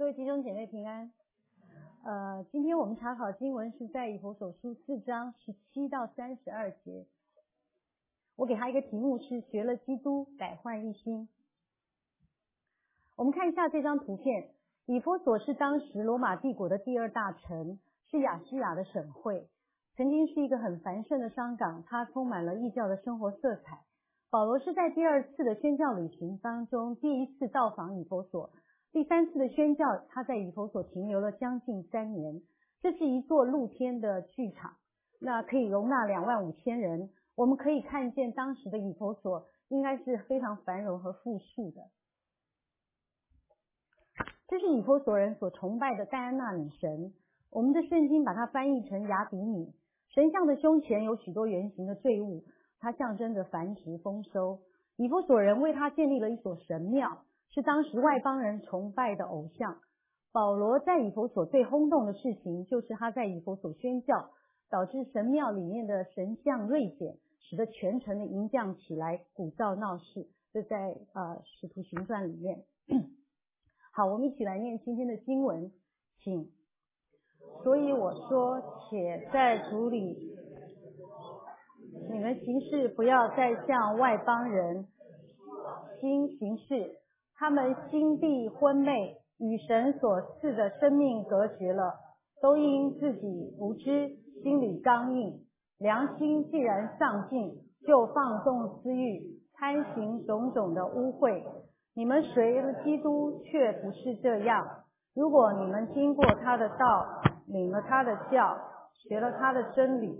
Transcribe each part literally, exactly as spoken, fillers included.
各位弟兄姐妹平安。呃，今天我们查考经文是在以弗所书四章十七到三十二节。我给他一个题目是学了基督改换一心。我们看一下这张图片，以弗所是当时罗马帝国的第二大城，是亚细亚的省会，曾经是一个很繁盛的商港，它充满了异教的生活色彩。保罗是在第二次的宣教旅行当中第一次到访以弗所，第三次的宣教他在以弗所停留了将近三年。这是一座露天的剧场，那可以容纳两万五千人。我们可以看见当时的以弗所应该是非常繁荣和富庶的。这是以弗所人所崇拜的戴安娜女神，我们的圣经把它翻译成雅底米。神像的胸前有许多圆形的坠物，它象征着繁殖丰收。以弗所人为他建立了一所神庙，是当时外邦人崇拜的偶像。保罗在以弗所最轰动的事情，就是他在以弗所宣教，导致神庙里面的神像锐减，使得全城的淫荡起来，鼓噪闹事。这在呃使徒行传里面。好，我们一起来念今天的经文，请。所以我说，且在主里，你们行事不要再像外邦人心行事，他们心地昏昧，与神所赐的生命隔绝了，都因自己无知，心里刚硬，良心既然丧尽，就放纵私欲，贪行种种的污秽。你们随了基督，却不是这样。如果你们经过他的道，领了他的教，学了他的真理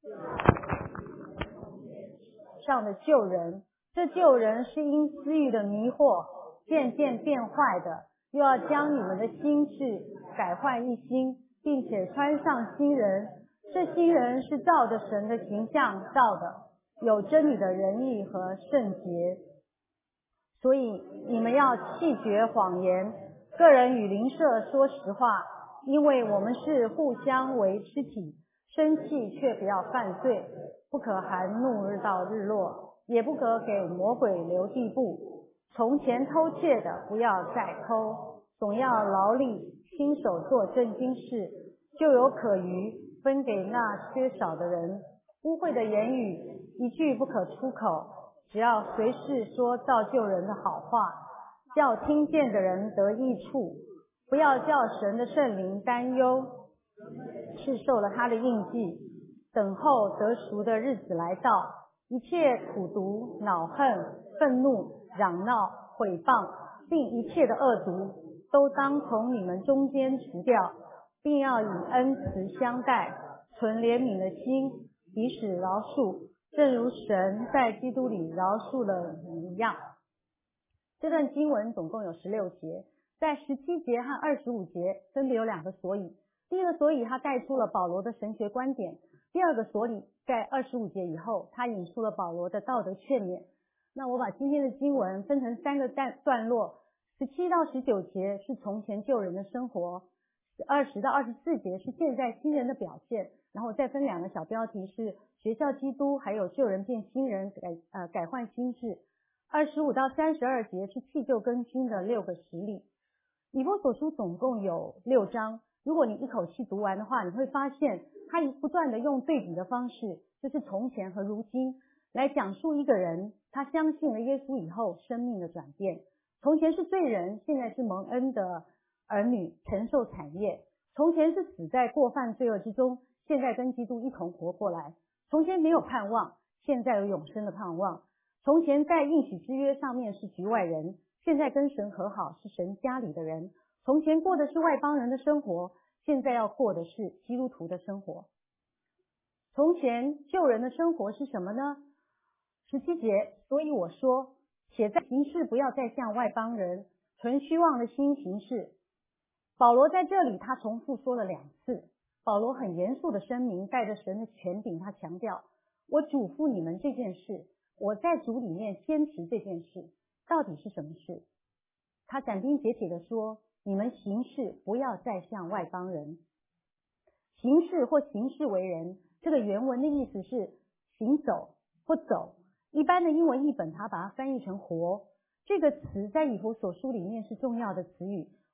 上的救人，这救人是因私欲的迷惑渐渐变坏的，又要将你们的心智改换一新，并且穿上新人。这新人是照着神的形象造的，有真理的仁义和圣洁。所以你们要弃绝谎言，个人与邻舍说实话，因为我们是互相为肢体，生气却不要犯罪，不可含怒日到日落，也不可给魔鬼留地步。从前偷窃的不要再偷，总要劳力亲手做正经事，就有可余分给那缺少的人。污秽的言语一句不可出口，只要随时说造就人的好话，叫听见的人得益处，不要叫神的圣灵担忧，是受了他的印记，等候得赎的日子来到。一切苦毒、恼恨、愤怒、嚷闹、毁谤，并一切的恶毒，都当从你们中间除掉，并要以恩慈相待，存怜悯的心，彼此饶恕，正如神在基督里饶恕了你们一样。这段经文总共有十六节，在十七节和二十五节分别有两个所以。第一个所以，他带出了保罗的神学观点；第二个所以，在二十五节以后，他引述了保罗的道德劝勉。那我把今天的经文分成三个段落，十七到十九节是从前旧人的生活，二十到二十四节是现在新人的表现，然后再分两个小标题是学校基督，还有旧人变新人，改呃改换心智。二十五到三十二节是弃旧更新的六个实例。以弗所书总共有六章，如果你一口气读完的话，你会发现他不断的用对比的方式，就是从前和如今，来讲述一个人他相信了耶稣以后生命的转变。从前是罪人，现在是蒙恩的儿女，承受产业。从前是死在过犯罪恶之中，现在跟基督一同活过来。从前没有盼望，现在有永生的盼望。从前在应许之约上面是局外人，现在跟神和好，是神家里的人。从前过的是外邦人的生活，现在要过的是基督徒的生活。从前旧人的生活是什么呢？十七节，所以我说，且在行事不要再像外邦人，存虚妄的心行事。保罗在这里他重复说了两次，保罗很严肃的声明，带着神的权柄，他强调，我嘱咐你们这件事，我在主里面坚持这件事，到底是什么事？他斩钉截铁地说，你们行事不要再像外邦人。行事或行事为人，这个原文的意思是行走或走，一般的英文译本它把它翻译成活。这个词在以弗所书里面是重要的词语，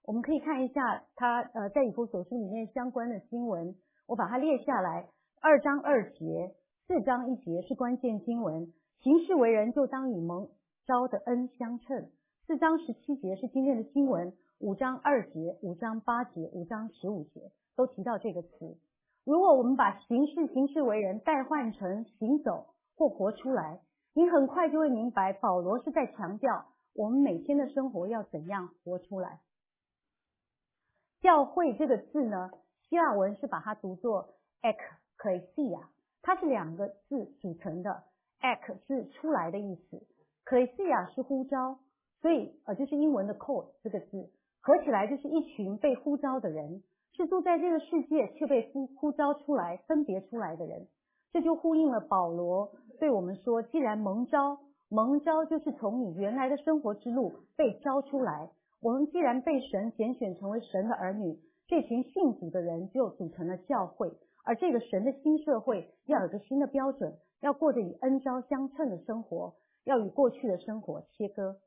我们可以看一下他呃在以弗所书里面相关的经文，我把它列下来。二章二节，四章一节是关键经文，行事为人就当与蒙召的恩相称。四章十七节是今天的经文，五章二节、五章八节、五章十五节都提到这个词。如果我们把行事行事为人代换成行走或活出来，你很快就会明白保罗是在强调我们每天的生活要怎样活出来。教会这个字呢，希腊文是把它读作 ekklesia， 它是两个字组成的。ek 是出来的意思， klesia 是呼召，所以呃就是英文的 call 这个字合起来就是一群被呼召的人，是住在这个世界却被呼呼召出来分别出来的人。这就呼应了保罗对我们说，既然蒙召，蒙召就是从你原来的生活之路被召出来。我们既然被神拣选成为神的儿女，这群信主的人就组成了教会，而这个神的新社会要有个新的标准，要过着与恩召相称的生活，要与过去的生活切割。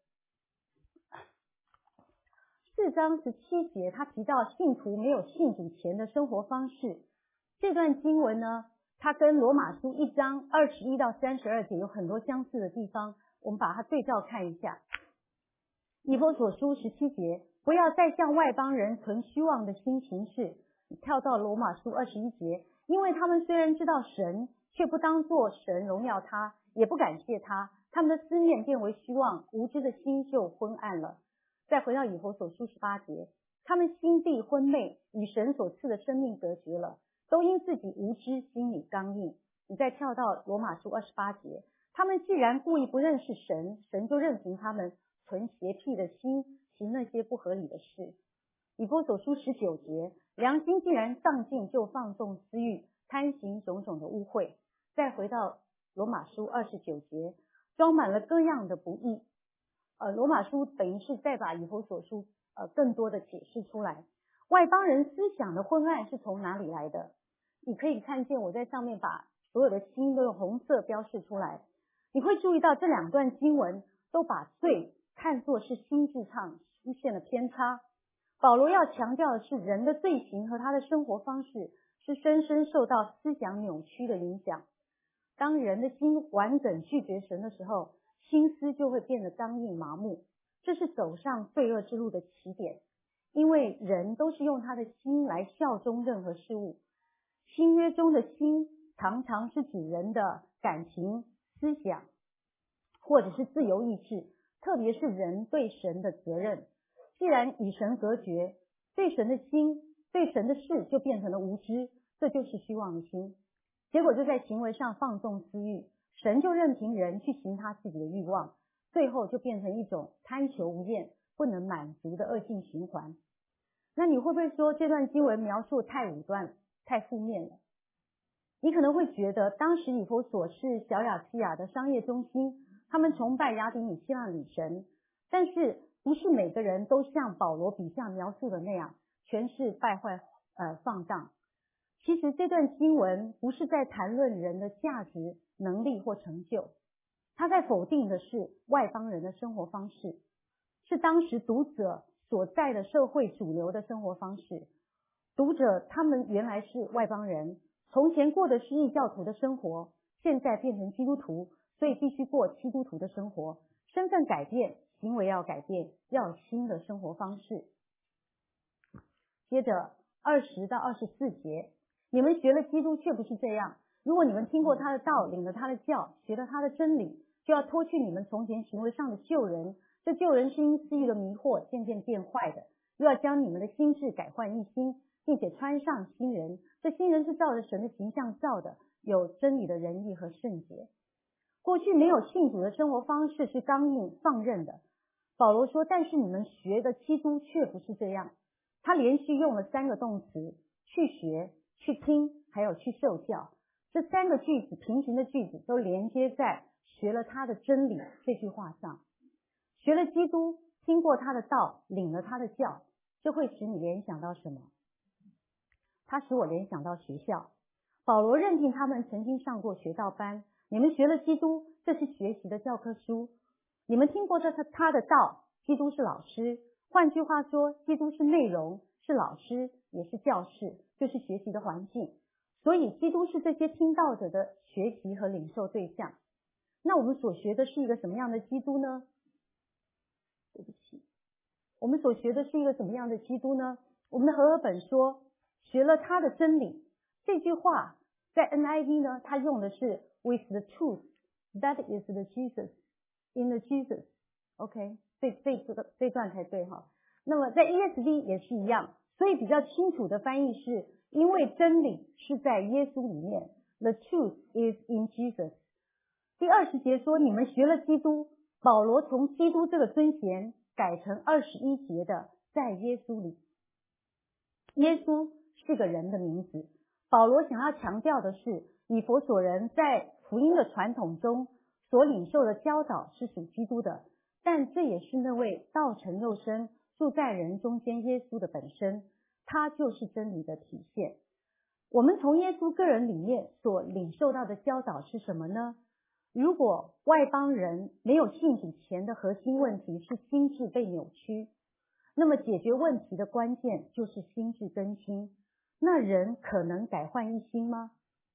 四章十七节他提到信徒没有信主前的生活方式，这段经文呢，它跟罗马书一章二十一到三十二节有很多相似的地方，我们把它对照看一下。以弗所书十七节，不要再向外邦人存虚妄的心行事。跳到罗马书二十一节，因为他们虽然知道神，却不当作神荣耀他，也不感谢他，他们的思念变为虚妄，无知的心就昏暗了。再回到以弗所书十八节，他们心地昏昧，与神所赐的生命隔绝了，都因自己无知，心里刚硬。你再跳到罗马书二十八节，他们既然故意不认识神，神就任凭他们存邪僻的心，行那些不合理的事。以弗所书十九节，良心既然丧尽，就放纵私欲，贪行种种的污秽。再回到罗马书二十九节，装满了各样的不义。呃，罗马书等于是再把以弗所书呃更多的解释出来。外邦人思想的昏暗是从哪里来的？你可以看见我在上面把所有的心都用红色标示出来。你会注意到这两段经文都把罪看作是心智上出现了偏差。保罗要强调的是，人的罪行和他的生活方式是深深受到思想扭曲的影响。当人的心完整拒绝神的时候，心思就会变得刚硬麻木，这是走上罪恶之路的起点。因为人都是用他的心来效忠任何事物。新约中的心常常是指人的感情、思想，或者是自由意志，特别是人对神的责任。既然与神隔绝，对神的心、对神的事就变成了无知，这就是虚妄的心。结果就在行为上放纵私欲，神就任凭人去行他自己的欲望，最后就变成一种贪求无厌、不能满足的恶性循环。那你会不会说这段经文描述太武断、太负面了？你可能会觉得当时以弗所是小亚细亚的商业中心，他们崇拜雅典与希腊女神，但是不是每个人都像保罗笔下描述的那样，全是败坏呃放荡。其实这段经文不是在谈论人的价值、能力或成就，他在否定的是外邦人的生活方式，是当时读者所在的社会主流的生活方式。读者他们原来是外邦人，从前过的是异教徒的生活，现在变成基督徒，所以必须过基督徒的生活。身份改变，行为要改变，要有新的生活方式。接着二十到二十四节，你们学了基督却不是这样。如果你们听过他的道，领了他的教，学了他的真理，就要脱去你们从前行为上的旧人。这旧人是因私欲的迷惑渐渐变坏的，又要将你们的心智改换一新，并且穿上新人。这新人是照着神的形象造的，有真理的仁义和圣洁。过去没有信主的生活方式是刚硬放任的。保罗说，但是你们学的基督却不是这样。他连续用了三个动词，去学、去听，还有去受教。这三个句子平行的句子都连接在学了他的真理这句话上。学了基督，听过他的道，领了他的教，这会使你联想到什么？他使我联想到学校。保罗任凭他们曾经上过学道班，你们学了基督，这是学习的教科书。你们听过他他的道，基督是老师， 换句话说，基督是内容，是老师，也是教室，就是学习的环境。所以基督是这些听道者的学习和领受对象。那我们所学的是一个什么样的基督呢？对不起，我们所学的是一个什么样的基督呢？我们的和合本说，学了他的真理。这句话在 N I V 呢，它用的是 with the truth that is the Jesus in the Jesus。OK， 这这这个这段才对哈。那么在 E S V 也是一样，所以比较清楚的翻译是，因为真理是在耶稣里面 ，the truth is in Jesus。第二十节说，你们学了基督，保罗从基督这个尊衔改成二十一节的在耶稣里。耶稣是个人的名字，保罗想要强调的是，以弗所人在福音的传统中所领受的教导是属基督的，但这也是那位道成肉身住在人中间耶稣的本身，他就是真理的体现。我们从耶稣个人里面所领受到的教导是什么呢？如果外邦人没有信主前的核心问题是心智被扭曲，那么解决问题的关键就是心智更新。那人可能改换一心吗？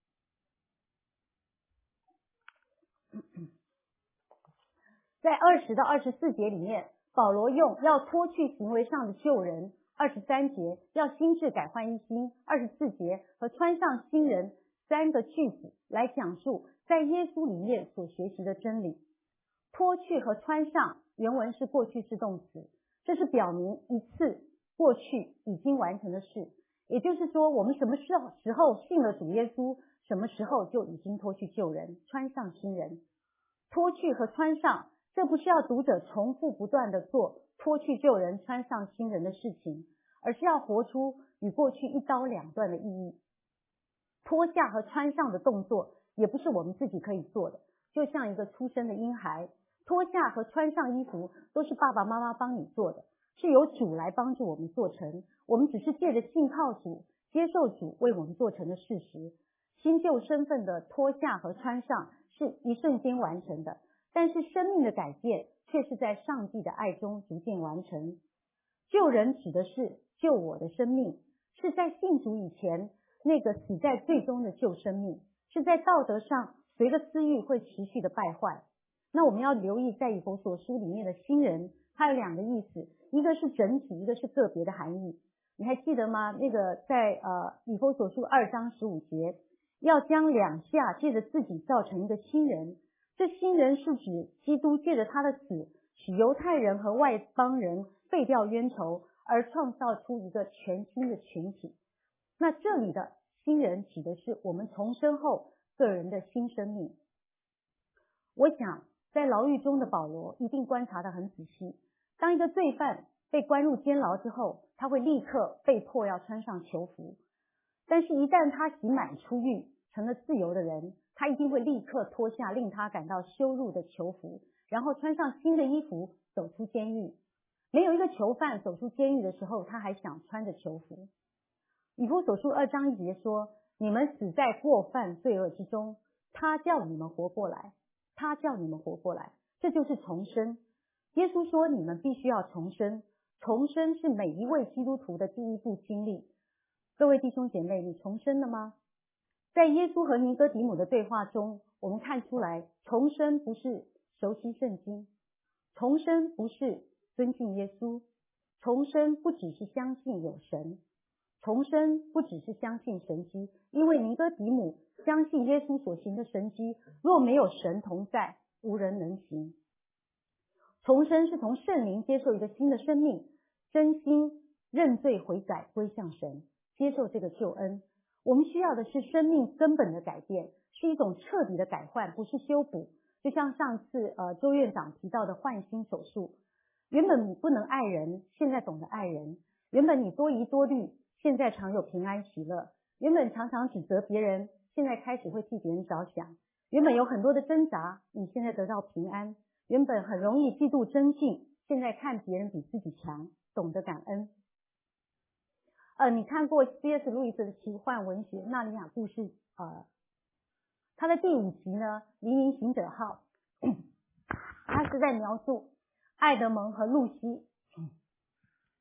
在二十到二十四节里面，保罗用要脱去行为上的旧人，二十三节要心智改换一心，二十四节和穿上新人三个句子来讲述在耶稣里面所学习的真理。脱去和穿上原文是过去式动词，这是表明一次过去已经完成的事，也就是说我们什么时候时候信了主耶稣，什么时候就已经脱去旧人，穿上新人。脱去和穿上，这不是要读者重复不断的做脱去旧人穿上新人的事情，而是要活出与过去一刀两断的意义。脱下和穿上的动作也不是我们自己可以做的，就像一个出生的婴孩，脱下和穿上衣服都是爸爸妈妈帮你做的，是由主来帮助我们做成，我们只是借着信靠主，接受主为我们做成的事实。新旧身份的脱下和穿上是一瞬间完成的，但是生命的改变却是在上帝的爱中逐渐完成。救人指的是救我的生命，是在信主以前那个死在罪中的旧生命，是在道德上随着私欲会持续的败坏。那我们要留意在以弗所书里面的新人，它有两个意思，一个是整体，一个是个别的含义。你还记得吗？那个在呃以弗所书二章十五节，要将两下借着自己造成一个新人。这新人是指基督借着他的死，使犹太人和外邦人废掉冤仇，而创造出一个全新的群体。那这里的新人指的是我们重生后个人的新生命。我想在牢狱中的保罗一定观察得很仔细，当一个罪犯被关入监牢之后，他会立刻被迫要穿上囚服，但是一旦他刑满出狱成了自由的人，他一定会立刻脱下令他感到羞辱的囚服，然后穿上新的衣服走出监狱。没有一个囚犯走出监狱的时候他还想穿着囚服。以弗所书二章一节说，你们死在过犯罪恶之中，他叫你们活过来，他叫你们活过来，这就是重生。耶稣说你们必须要重生，重生是每一位基督徒的第一步经历。各位弟兄姐妹，你重生了吗？在耶稣和尼哥底母的对话中，我们看出来重生不是熟悉圣经，重生不是尊敬耶稣，重生不只是相信有神，重生不只是相信神迹，因为尼哥底母相信耶稣所行的神迹，若没有神同在，无人能行。重生是从圣灵接受一个新的生命，真心认罪悔改归向神，接受这个救恩。我们需要的是生命根本的改变，是一种彻底的改换，不是修补。就像上次呃周院长提到的换心手术，原本你不能爱人，现在懂得爱人；原本你多疑多虑，现在常有平安喜乐；原本常常指责别人，现在开始会替别人着想；原本有很多的挣扎，你现在得到平安；原本很容易嫉妒争竞，现在看别人比自己强，懂得感恩。呃，你看过 C S 路易斯的奇幻文学《纳尼亚故事》呃，它的第五集呢，《黎明行者号》，它是在描述爱德蒙和露西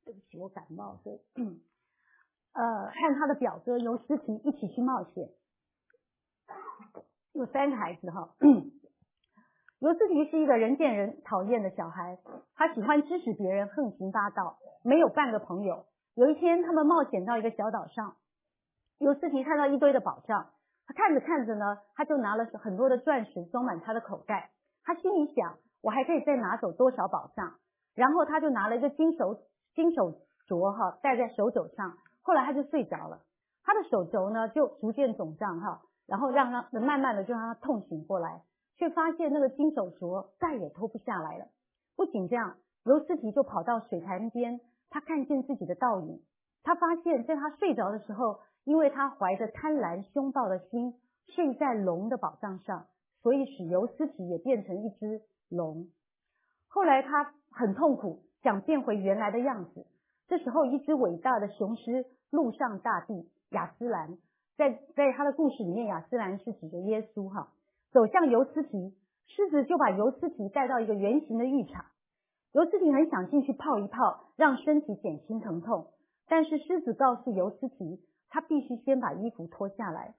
对不起，我感冒，所以呃，和他的表哥尤斯提一起去冒险，有三个孩子哈。尤斯提是一个人见人讨厌的小孩，他喜欢指使别人，横行霸道，没有半个朋友。有一天，他们冒险到一个小岛上，尤斯提看到一堆的宝藏，他看着看着呢，他就拿了很多的钻石装满他的口袋。他心里想，我还可以再拿走多少宝藏？然后他就拿了一个金手金手镯哈，戴在手肘上。后来他就睡着了，他的手肘呢就逐渐肿胀哈，然后让他慢慢的就让他痛醒过来，却发现那个金手镯再也脱不下来了。不仅这样，尤斯提就跑到水潭边，他看见自己的倒影，他发现在他睡着的时候，因为他怀着贪婪凶暴的心睡在龙的宝藏上，所以使尤斯提也变成一只龙。后来他很痛苦，想变回原来的样子。这时候一只伟大的雄狮陆上大帝亚斯兰，在在他的故事里面，亚斯兰是指着耶稣哈，走向尤斯提，狮子就把尤斯提带到一个圆形的浴场。尤斯提很想进去泡一泡，让身体减轻疼痛，但是狮子告诉尤斯提，他必须先把衣服脱下来。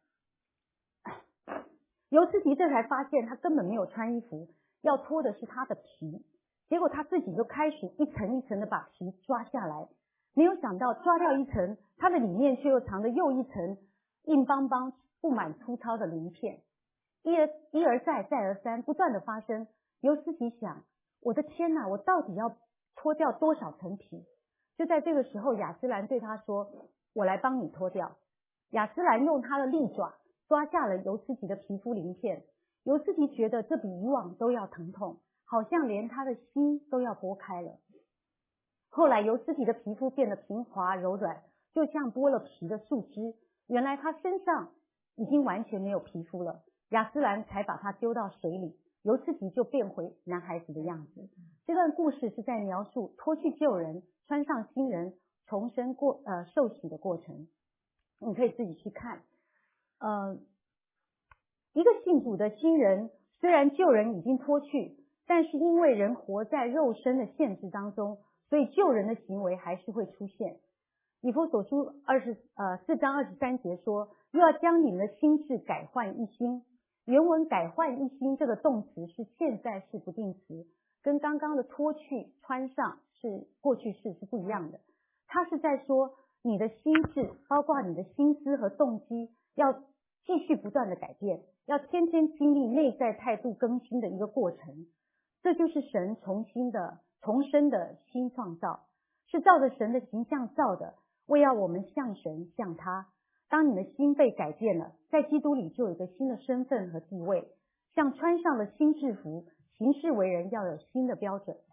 尤斯提这才发现他根本没有穿衣服，要脱的是他的皮。结果他自己就开始一层一层的把皮抓下来，没有想到抓掉一层，它的里面却又藏着又一层硬邦邦布满粗糙的鳞片。一而一而再再而三不断的发生。尤斯提想，我的天哪，我到底要脱掉多少层皮？就在这个时候，亚斯兰对他说，我来帮你脱掉。亚斯兰用他的利爪抓下了尤斯提的皮肤鳞片。尤斯提觉得这比以往都要疼痛，好像连他的心都要剥开了。后来尤斯提的皮肤变得平滑柔软，就像剥了皮的树枝。原来他身上已经完全没有皮肤了。亚斯兰才把他丢到水里，尤斯提就变回男孩子的样子。这段故事是在描述脱去旧人，穿上新人，重生过呃受洗的过程。你可以自己去看。呃，一个信主的新人，虽然旧人已经脱去，但是因为人活在肉身的限制当中，所以旧人的行为还是会出现。以弗所书二十呃四章二十三节说，又要将你们的心志改换一新。原文改换一新这个动词是现在式不定词，跟刚刚的脱去穿上是过去式是不一样的。它是在说你的心智，包括你的心思和动机，要继续不断的改变，要天天经历内在态度更新的一个过程。这就是神重新的重生的新创造，是照着神的形象造的，为要我们像神像他。当你的心被改变了，在基督里就有一个新的身份和地位，像穿上了新制服，行事为人要有新的标准。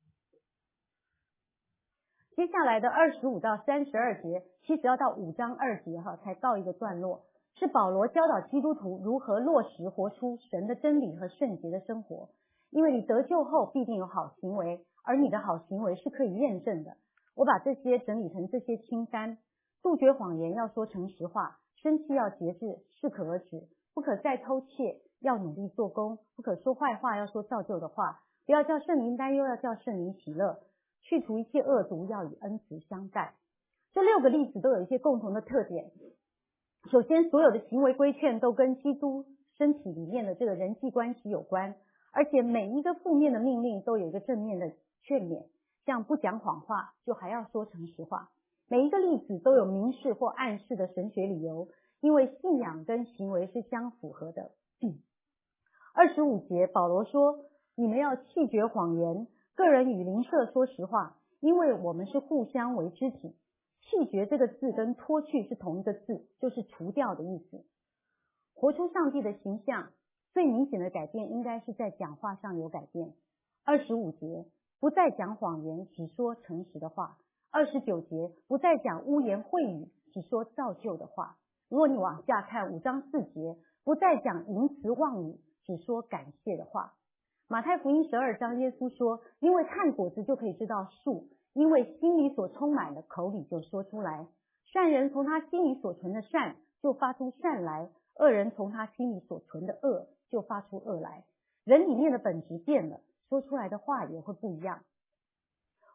接下来的二十五到三十二节，其实要到五章二节哈才告一个段落，是保罗教导基督徒如何落实活出神的真理和圣洁的生活。因为你得救后必定有好行为，而你的好行为是可以验证的。我把这些整理成这些清单：杜绝谎言，要说诚实话；生气要节制，适可而止；不可再偷窃，要努力做工；不可说坏话，要说造就的话；不要叫圣灵担忧，要叫圣灵喜乐；去除一切恶毒，要以恩慈相待。这六个例子都有一些共同的特点。首先，所有的行为规劝都跟基督身体里面的这个人际关系有关，而且每一个负面的命令都有一个正面的劝勉，像不讲谎话，就还要说诚实话。每一个例子都有明示或暗示的神学理由，因为信仰跟行为是相符合的。二十五节，保罗说，你们要弃绝谎言，个人与邻舍说实话，因为我们是互相为肢体。弃绝这个字跟脱去是同一个字，就是除掉的意思。活出上帝的形象，最明显的改变应该是在讲话上有改变。二十五节，不再讲谎言，只说诚实的话。二十九节，不再讲污言秽语，只说造就的话。如果你往下看五章四节，不再讲淫词妄语，只说感谢的话。马太福音十二章，耶稣说，因为看果子就可以知道树，因为心里所充满的，口里就说出来。善人从他心里所存的善，就发出善来；恶人从他心里所存的恶，就发出恶来。人里面的本质变了，说出来的话也会不一样。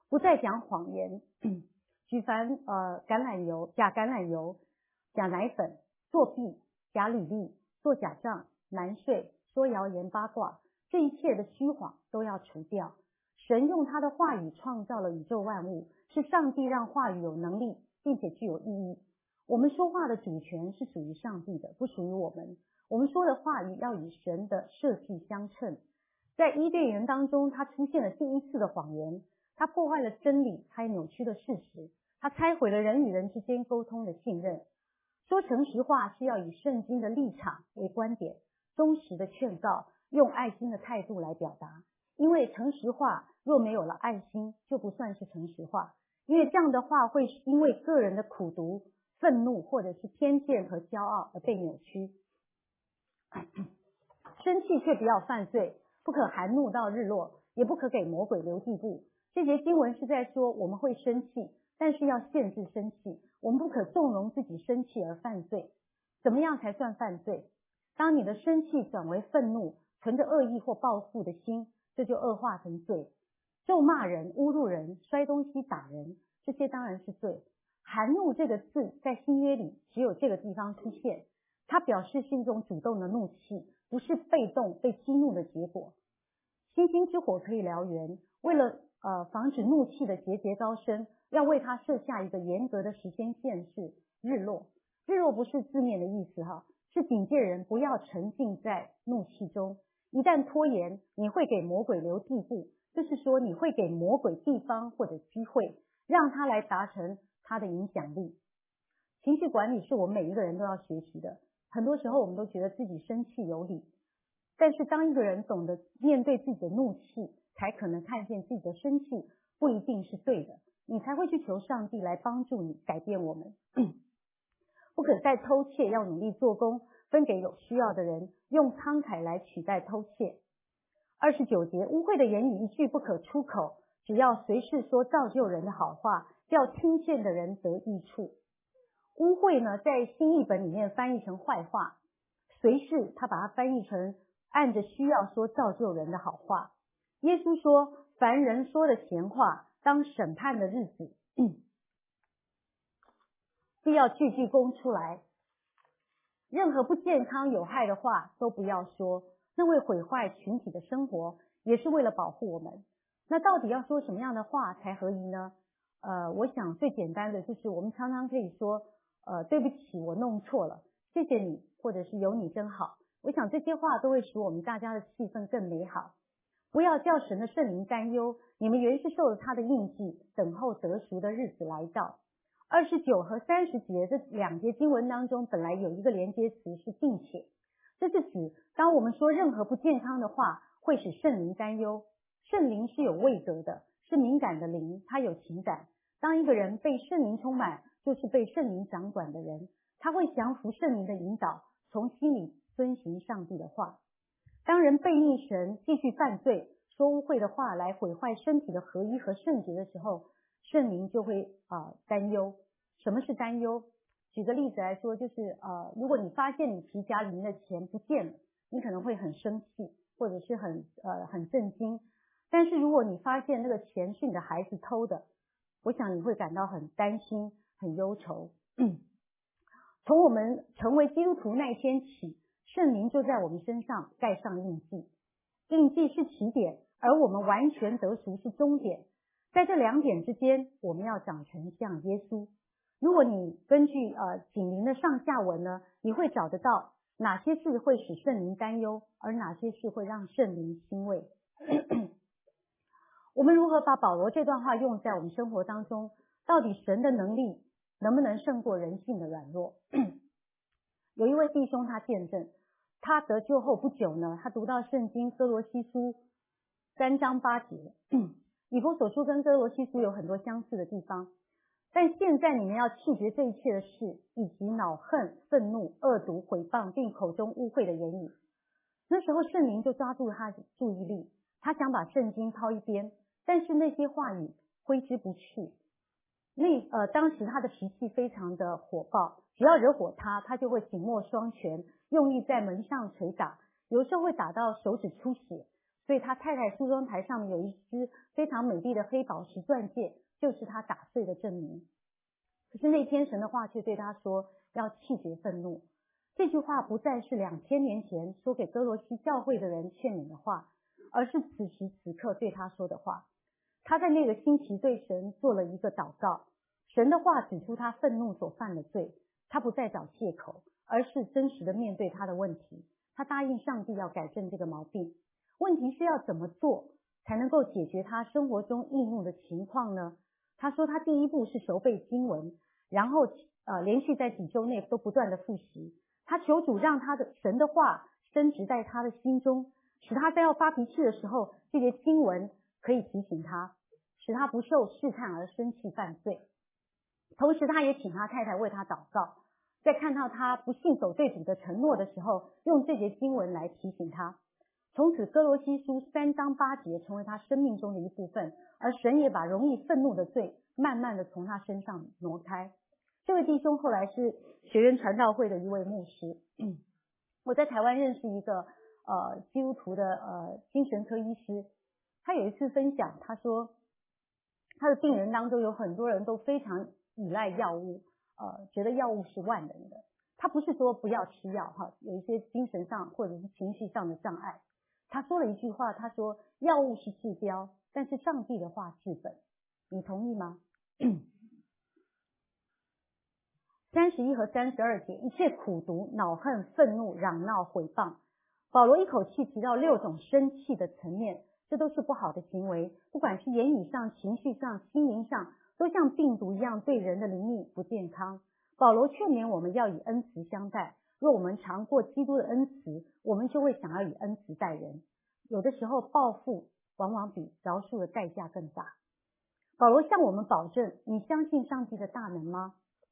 不再讲谎言，举凡呃橄榄油、假橄榄油、假奶粉、作弊、假履历、做假账、瞒税、说谣言、八卦，这一切的虚谎都要除掉。神用他的话语创造了宇宙万物，是上帝让话语有能力，并且具有意义。我们说话的主权是属于上帝的，不属于我们。我们说的话语要与神的设计相称。在伊甸园当中，他出现了第一次的谎言，他破坏了真理，他也扭曲了事实，他拆毁了人与人之间沟通的信任。说诚实话是要以圣经的立场为观点，忠实的劝告，用爱心的态度来表达。因为诚实话若没有了爱心，就不算是诚实话。因为这样的话会因为个人的苦毒、愤怒或者是偏见和骄傲而被扭曲。生气却不要犯罪，不可含怒到日落，也不可给魔鬼留地步。这节经文是在说我们会生气，但是要限制生气，我们不可纵容自己生气而犯罪。怎么样才算犯罪？当你的生气转为愤怒，存着恶意或报复的心，这就恶化成罪。咒骂人、侮辱人、摔东西、打人，这些当然是罪。含怒这个字在新约里只有这个地方出现，它表示是一种主动的怒气，不是被动被激怒的结果。星星之火可以燎原，为了呃防止怒气的节节高升，要为它设下一个严格的时间线，是日落。日落不是字面的意思哈，是警戒人不要沉浸在怒气中。一旦拖延，你会给魔鬼留地步，就是说你会给魔鬼地方或者机会，让他来达成他的影响力。情绪管理是我们每一个人都要学习的。很多时候我们都觉得自己生气有理，但是当一个人懂得面对自己的怒气，才可能看见自己的生气不一定是对的，你才会去求上帝来帮助你改变我们。不可再偷窃，要努力做工，分给有需要的人，用慷慨来取代偷窃。二十九节，污秽的言语一句不可出口，只要随时说造就人的好话，叫听见的人得益处。污秽呢，在新译本里面翻译成坏话，随时他把它翻译成按着需要说造就人的好话。耶稣说，凡人说的闲话，当审判的日子，嗯、必要句句供出来。任何不健康有害的话都不要说，那会毁坏群体的生活，也是为了保护我们。那到底要说什么样的话才合宜呢？呃，我想最简单的就是我们常常可以说呃，对不起，我弄错了，谢谢你，或者是有你真好。我想这些话都会使我们大家的气氛更美好。不要叫神的圣灵担忧，你们原是受了他的印记，等候得赎的日子来到。二十九和三十节这两节经文当中，本来有一个连接词是并且，这是指当我们说任何不健康的话，会使圣灵担忧。圣灵是有位格的，是敏感的灵，它有情感。当一个人被圣灵充满，就是被圣灵掌管的人，他会降服圣灵的引导，从心里遵行上帝的话。当人背逆神，继续犯罪，说污秽的话来毁坏身体的合一和圣洁的时候，圣灵就会啊、呃、担忧。什么是担忧？举个例子来说，就是呃，如果你发现你皮夹里面的钱不见了，你可能会很生气，或者是很呃很震惊。但是如果你发现那个钱是你的孩子偷的，我想你会感到很担心、很忧愁。嗯、从我们成为基督徒那一天起，圣灵就在我们身上盖上印记。印记是起点，而我们完全得赎是终点。在这两点之间，我们要长成像耶稣。如果你根据呃紧邻的上下文呢，你会找得到哪些事会使圣灵担忧，而哪些事会让圣灵欣慰。我们如何把保罗这段话用在我们生活当中？到底神的能力能不能胜过人性的软弱？有一位弟兄他见证，他得救后不久呢，他读到圣经哥罗西书三章八节，以弗所书跟哥罗西书有很多相似的地方，但现在你们要弃绝这一切的事，以及恼恨、愤怒、恶毒、毁谤，并口中污秽的言语。那时候圣灵就抓住他的注意力，他想把圣经抛一边，但是那些话语挥之不去。那呃，当时他的脾气非常的火爆，只要惹火他，他就会紧握双拳，用力在门上捶打，有时候会打到手指出血。 所以他太太梳妆台上面有一只非常美丽的黑宝石钻戒，就是他打碎的证明。可是那天神的话却对他说，要弃绝愤怒。这句话不再是两千年前说给哥罗西教会的人劝勉的话，而是此时此刻对他说的话。他在那个星期对神做了一个祷告，神的话指出他愤怒所犯的罪，他不再找借口，而是真实的面对他的问题。他答应上帝要改正这个毛病。问题是要怎么做才能够解决他生活中易怒的情况呢？他说他第一步是熟背经文，然后呃连续在几周内都不断的复习。他求主让他的神的话深植在他的心中，使他在要发脾气的时候，这些经文可以提醒他，使他不受试探而生气犯罪。同时他也请他太太为他祷告，在看到他不信守对主的承诺的时候，用这节经文来提醒他。从此哥罗西书三章八节成为他生命中的一部分，而神也把容易愤怒的罪慢慢的从他身上挪开。这位弟兄后来是学园传道会的一位牧师。嗯、我在台湾认识一个呃基督徒的呃精神科医师，他有一次分享，他说他的病人当中有很多人都非常依赖药物，呃觉得药物是万能的。他不是说不要吃药哈，有一些精神上或者是情绪上的障碍。他说了一句话，他说药物是治标，但是上帝的话治本。你同意吗？三十一和三十二节，一切苦毒、恼恨、愤怒、嚷闹、毁谤。保罗一口气提到六种生气的层面，这都是不好的行为，不管是言语上、情绪上、心灵上，都像病毒一样对人的灵命不健康。保罗劝勉我们要以恩慈相待，若我们尝过基督的恩慈，我们就会想要以恩慈待人。有的时候报复往往比饶恕的代价更大。保罗向我们保证，你相信上帝的大能吗？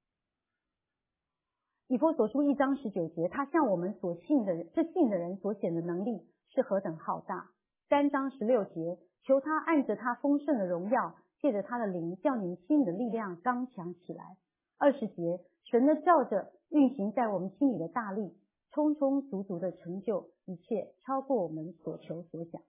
以弗所书一章十九节，他向我们所信的人，这信的人所显的能力是何等浩大。三章十六节，求他按着他丰盛的荣耀，借着他的灵，叫你们心里的力量刚强起来。二十节，神的照着运行在我们心里的大力，充充足足的成就一切，超过我们所求所想。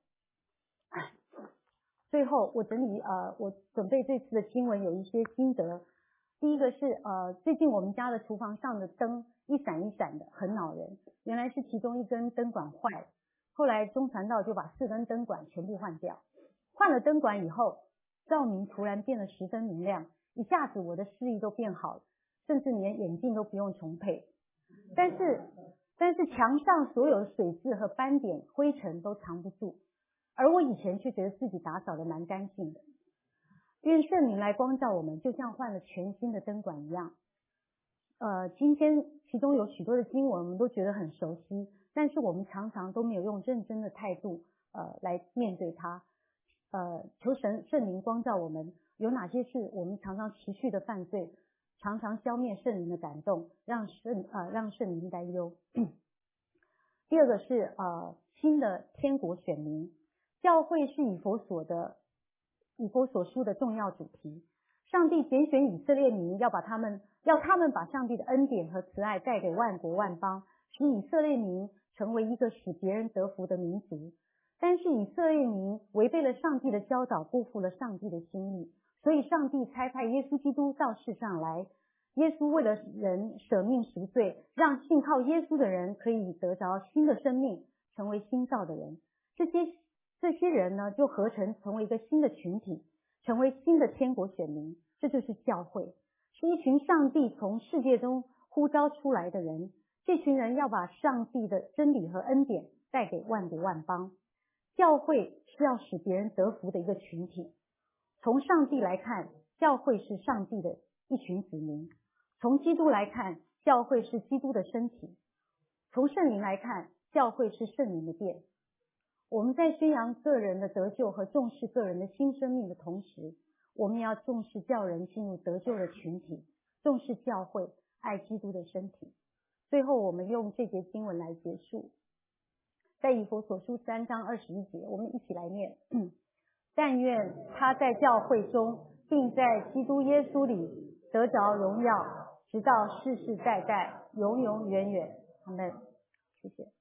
最后我整理呃，我准备这次的经文有一些心得。第一个是呃，最近我们家的厨房上的灯一闪一闪的，很恼人。原来是其中一根灯管坏了，后来中传道就把四根灯管全部换掉。换了灯管以后，照明突然变得十分明亮，一下子我的视力都变好了，甚至连眼镜都不用重配。但是但是墙上所有的水渍和斑点、灰尘都藏不住，而我以前却觉得自己打扫的蛮干净的。愿圣灵来光照我们，就像换了全新的灯管一样。呃，今天其中有许多的经文我们都觉得很熟悉，但是我们常常都没有用认真的态度呃来面对它。呃，求神圣灵光照我们，有哪些是我们常常持续的犯罪，常常消灭圣灵的感动，让圣呃让圣灵担忧。第二个是呃新的天国选民，教会是以弗所的以弗所书的重要主题。上帝拣选以色列民，要把他们要他们把上帝的恩典和慈爱带给万国万邦，使以色列民成为一个使别人得福的民族。但是以色列民违背了上帝的教导，辜负了上帝的心意，所以上帝差派耶稣基督到世上来。耶稣为了人舍命赎罪，让信靠耶稣的人可以得着新的生命，成为新造的人。这些这些人呢，就合成成为一个新的群体，成为新的天国选民。这就是教会，是一群上帝从世界中呼召出来的人。这群人要把上帝的真理和恩典带给万国万邦。教会是要使别人得福的一个群体。从上帝来看，教会是上帝的一群子民；从基督来看，教会是基督的身体；从圣灵来看，教会是圣灵的殿。我们在宣扬个人的得救和重视个人的新生命的同时，我们也要重视教人进入得救的群体，重视教会，爱基督的身体。最后我们用这节经文来结束，在以弗所书三章二十一节，我们一起来念。但愿他在教会中，并在基督耶稣里得着荣耀，直到世世代代，永永远远。阿们。谢谢。